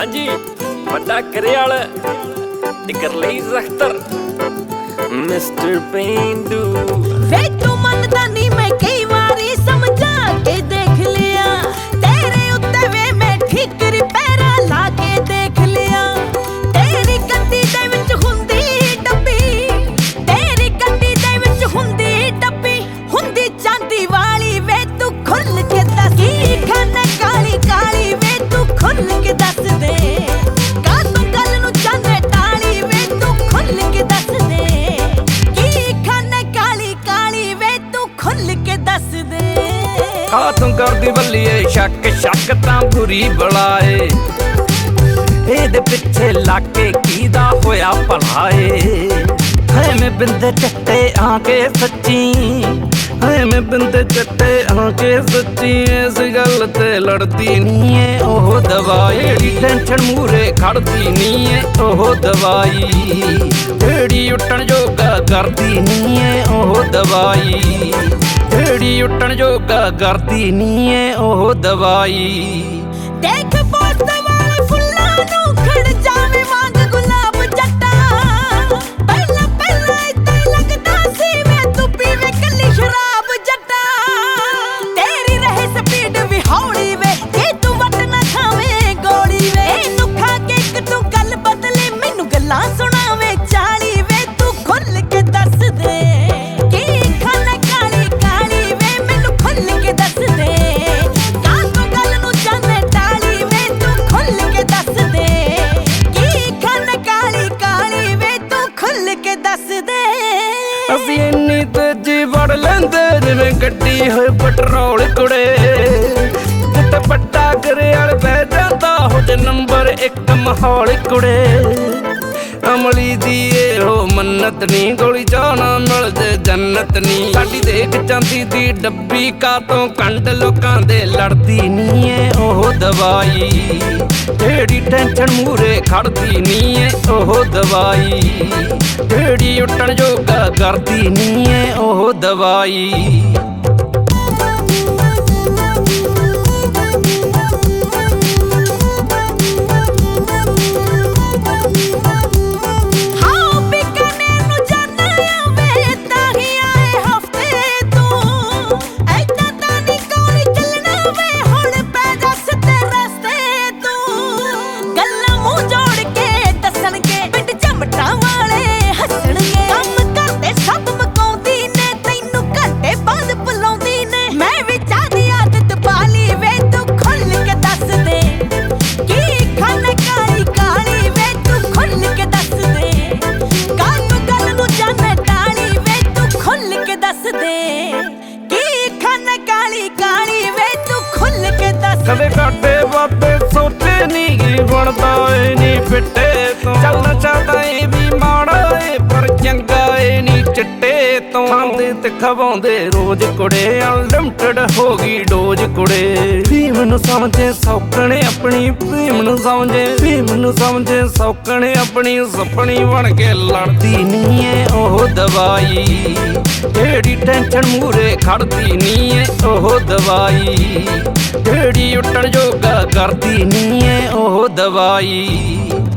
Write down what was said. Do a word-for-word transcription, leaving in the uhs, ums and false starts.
ਹਾਂਜੀ ਵੱਡਾ ਕਰਿਆਲ ਤੇ ਗਰਲੀ ਜ਼ਖਤਰ ਮਿਸਟਰ ਪੇਂਡੂ ਵੇ ਤੂੰ ਮੰਨਦਾ ਨਹੀਂ ਮੈਂ ਕਈ ਵਾਰੀ ਸਮਝਾ ਕੇ ਦੇਖ ਲਿਆ ਤੇਰੇ ਉੱਤੇ ਵੇ ਮੈਂ ਠੀਕਰੀ ਪੈਰਾ ਲਾ ਕੇ ਦੇਖ ਲਿਆ ਤੇਰੀ ਗੱਡੀ ਦੇ ਵਿੱਚ ਹੁੰਦੀ ਡੱਬੀ ਤੇਰੀ ਗੱਡੀ ਦੇ ਵਿੱਚ ਹੁੰਦੀ ਡੱਬੀ ਹੁੰਦੀ ਚਾਂਦੀ ਵਾਲੀ ਵੇ ਤੂੰ ਖੁੱਲ ਕੇ ਦੱਸ ਕੀ ਖਾਨਾ ਕਾਲੀ ਕਾਲੀ ਵੇ ਤੂੰ ਖੁੱਲ ਕੇ ਦੱਸ ਦੇ ਕਾਹਤੋਂ ਗੱਲ ਨੂੰ ਚਾਹਨੇ ਟਾਲੀ ਵੇ ਤੂੰ ਖੁੱਲ ਕੇ ਦੱਸ ਦੇ ਕੀ ਖਾਨਾ ਕਾਲੀ ਕਾਲੀ ਵੇ ਤੂੰ ਖੁੱਲ ਕੇ ਦੱਸ ਦੇ ਆ ਤੂੰ ਕਰਦੀ ਬੱਲੀਏ ਸ਼ੱਕ ਸ਼ੱਕ ਤਾਂ ਬੁਰੀ ਬਲਾਏ ਇਹਦੇ ਪਿੱਛੇ ਲੱਗ ਕੇ ਕੀਦਾ ਹੋਇਆ ਭਲਾ ਏ ਹੈ ਮੈਂ ਬਿੰਦੇ ਚੱਟੇ ਆ ਕੇ ਸੱਚੀ ਹੈ ਮੈਂ ਬਿੰਦੇ ਚੱਟੇ ਆ ਕੇ ਸੱਚੀ ਇਸ ਗੱਲ ਤੇ ਲੜਦੀ ਨਹੀਂ ਏ ਉਹ ਦਵਾਈ ਜਿਹੜੀ ਟੈਨਸ਼ਨ ਮੂਰੇ ਖੜਦੀ ਨਹੀਂ ਏ ਉਹ ਦਵਾਈ ਜਿਹੜੀ ਉੱਟਣ ਜੋਗਾ ਕਰਦੀ ਨਹੀਂ ਏ ਉਹ ਦਵਾਈ ਜਿਹੜੀ ਉੱਟਣ ਜੋਗਾ ਕਰਦੀ ਨਹੀਂ ਏ ਉਹ ਦਵਾਈ ਦੇਖ ਪੋਸਟ ਵਾਲੇ ਫੁੱਲਾਂ ਨੂੰ ਖੜ ਜਾਵੇ ਵਾਂਗ ਗੁਲਾਬ ਜੱਟਾ ਪਹਿਲਾਂ ਪਹਿਲਾਂ ਇੱਦਾਂ ਲੱਗਦਾ ਸੀ ਮੈਂ ਤੂੰ ਪੀਵੇ ਕੱਲੀ ਸ਼ਰਾਬ ਜੱਟਾ ਤੇਰੀ ਰਹੇ ਸਪੀਡ ਵੀ ਹੌਲੀ ਵੇ ਜੇ ਤੂੰ ਵੱਟ ਨਾ ਖਾਵੇਂ ਗੋਲੀ ਵੇ ਇਹਨੂੰ ਖਾ ਕੇ ਇੱਕ ਤੂੰ ਗੱਲ ਬਦਲੇ ਮੈਨੂੰ ਗੱਲਾਂ ਸੁਣਾਵੇ ਚਾਲੀ ਵੇ ਤੂੰ ਖੁੱਲ ਕੇ ਦੱਸ ਦੇ ਕੀ ਖਾਨਾ ਕਾਲੀ ਕਾਲੀ ਵੇ ਮੈਨੂੰ ਖੁੱਲ ਕੇ ਦੱਸ ਦੇ ਕਾਹਤੋਂ ਗੱਲ ਨੂੰ ਜਾਣੇ ਟਾਲੀ ਵੇ ਤੂੰ ਖੁੱਲ ਕੇ ਦੱਸ ਦੇ ਕੀ ਖਾਨਾ ਕਾਲੀ ਕਾਲੀ ਵੇ ਤੂੰ ਖੁੱਲ ਕੇ ਦੱਸ ਦੇ ਅਸੀਂ ਇੰਨੀ ਤੇਜ਼ੀ ਵੜ ਲੈਂਦੇ ਜਿਵੇਂ ਗੱਡੀ ਹੋਏ ਪੈਟਰੋਲ ਕੁੜੇ ਜਿੱਤੇ ਵੱਡਾ ਕਰਿਆਲ ਬਹਿ ਜਾਂਦਾ ਹੋ ਜੇ ਨੰਬਰ ਇੱਕ ਮਾਹੌਲ ਕੁੜੇ ਅਮਲੀ ਦੀ ਇਹੋ ਮੰਨਤ ਨੀ ਗੋਲੀ ਜਾਣਾ ਮਿਲਦੇ ਜੰਨਤ ਨੀ ਸਾਡੀ ਦੇਖ ਜਾਂਦੀ ਦੀ ਡੱਬੀ ਕਾਤੋਂ ਕੰਡ ਲੋਕਾਂ ਦੇ ਲੜਦੀ ਨੀ ਏ ਉਹ ਦਵਾਈ ਜਿਹੜੀ ਟੈਨਸ਼ਨ ਮੂਰੇ ਖੜਦੀ ਨੀ ਏ ਉਹ ਦਵਾਈ ਜਿਹੜੀ ਉੱਟਣ ਜੋਗਾ ਕਰਦੀ ਨੀ ਏ ਉਹ ਦਵਾਈ ਕਦੇ ਘਾਟੇ ਵਾਪੇ ਸੋਚੇ ਨੀ ਕੀ ਬਣਦਾ ਏ ਨੀ ਫਿੱਟੇ ਤੋਂ ਚੱਲਣਾ ਚਾਹਦਾ ਏ ਵੀ ਮਾੜਾ ਏ ਪਰ ਚੰਗਾ ਏ ਨੀ ਚਿੱਟੇ ਤੋਂ ਆਂਦੇ ਤੇ ਖਵਾਉਂਦੇ ਰੋਜ਼ ਕੁੜੇ ਅਨਲਿਮਟਿਡ ਹੋ ਗਈ ਡੋਜ਼ ਕੁੜੇ ਭੀਮ ਨੂੰ ਸਮਝੇ ਸੌਕਣੇ ਆਪਣੀ ਭੀਮ ਨੂੰ ਸਮਝੇ ਭੀਮ ਨੂੰ ਸਮਝੇ ਸੌਕਣੇ ਆਪਣੀ ਸੁਪਣੀ ਬਣ ਕੇ ਲੜਦੀ ਨੀ ਏ ਉਹ ਦਵਾਈ ਜਿਹੜੀ ਟੈਨਸ਼ਨ ਮੂਰੇ ਖੜਦੀ ਨੀ ਏ ਉਹ ਦਵਾਈ ਜਿਹੜੀ ਉੱਟਣ ਜੋਗਾ ਕਰਦੀ ਨੀ ਏ ਉਹ ਦਵਾਈ।